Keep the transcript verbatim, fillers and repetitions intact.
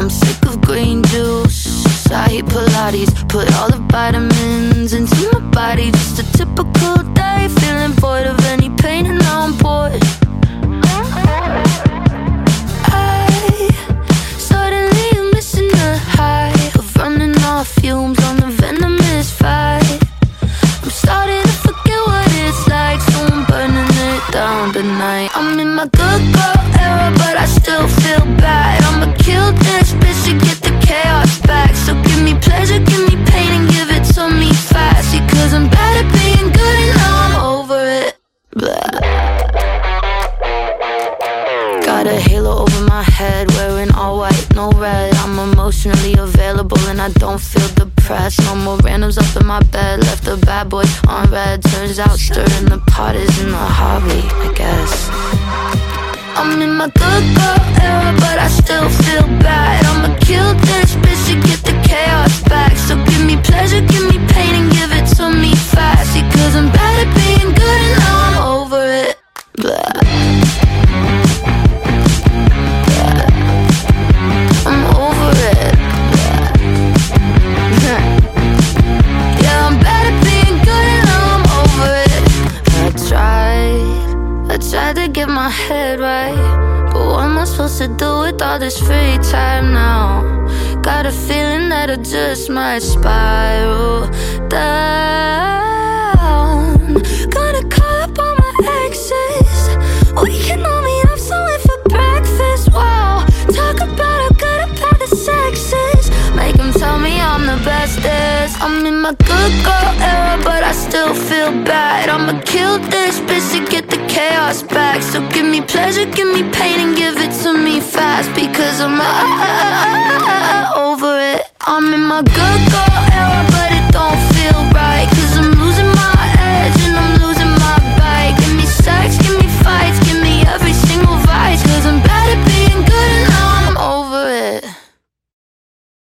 I'm sick of green juice. I hate Pilates, put all the vitamins into my body. Just a typical day, feeling void of any pain and now I'm bored. I suddenly am missing the high of running off fumes on the venomous fight. I'm starting to forget what it's like, so I'm burning it down tonight. I'm in my good girl era, but I still feel bad. I'ma kill this bitch to get the chaos back. So give me pleasure, give me pain, and give it to me fast. Because I'm bad at being good and now I'm over it. Blah. Got a halo over my head, wearing all white, no red. I'm emotionally available and I don't feel depressed. No more randoms up in my bed, left the bad boys on red. Turns out stirring the pot isn't a hobby, I guess. I'm in my good girl era, but I still feel bad. I'ma kill this bitch to get the chaos back. So give me pleasure, give me pain, and give it to me fast. Because I'm bad at being good and now I'm over it. Blah. I'm over it. Yeah, I'm bad at being good and now I'm over it. I tried, I tried to get my head right, but what am I supposed to do with all this free time now? Got a feeling that I just might spiral down. Gonna call up all my exes. We can all meet up somewhere for breakfast. Wow, talk about how good about the sex is. Make them tell me I'm the bestest. I'm in my good girl era, but I still feel bad. I'ma kill this bitch to get the chaos back. So give me pleasure, give me pain, and give it to me fast. Because I'm uh, uh, uh, uh, over it. I'm in my good girl